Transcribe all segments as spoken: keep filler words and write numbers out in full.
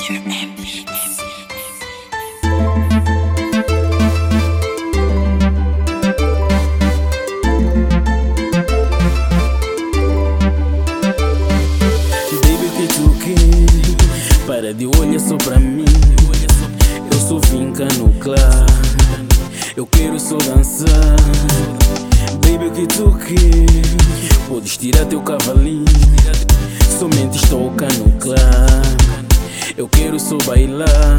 Para de olhar só pra mim. Eu só vim cá no club. Eu quero só dançar. Baby, o que tu quer? Podes tirar teu cavalinho. Somente estou cá no club. Eu quero só bailar.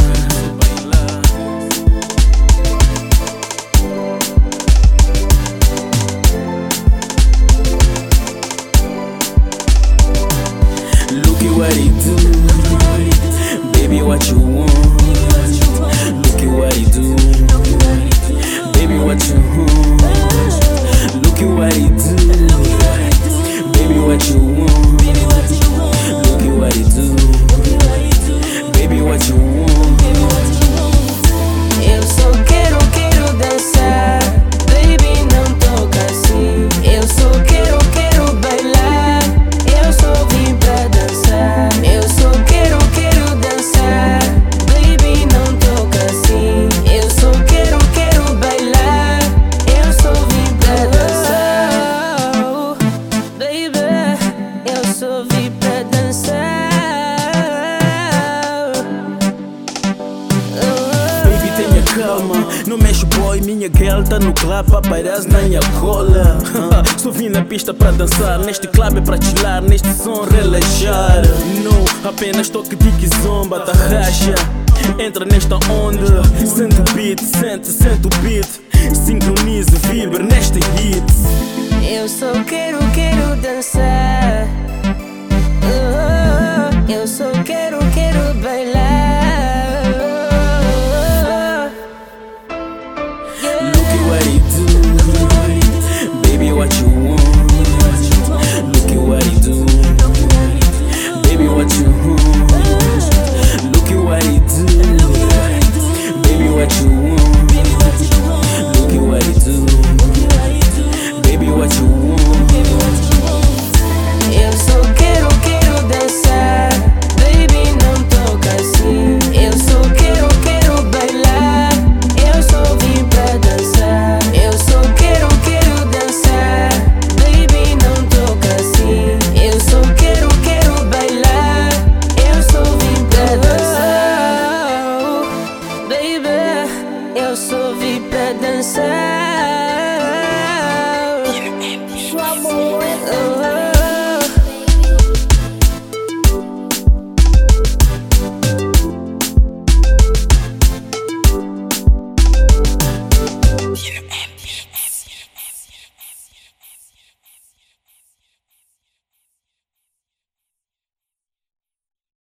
Look at what he do. Baby, what you want? Look at what he do. Baby, what you want? Look at what he do. Baby, what you want? Look at what he do. Baby, what you want? Eu só quero, quero dançar. Baby, não toca assim. Eu só quero, quero bailar. Eu só vim pra dançar. Eu só quero, quero dançar. Baby, não toca assim. Eu só quero, quero bailar. Eu só vim pra dançar. Oh, baby, eu só vim pra dançar. Tenha calma, não mexe boy, minha girl tá no club, paparazzi na minha cola. Só vim na pista pra dançar, neste club é pra chilar, neste som relaxar. Não, apenas toque de kizomba, tá racha. Entra nesta onda, sente o beat, sente, sente o beat. Sincronize, vibra neste hit. Eu só quero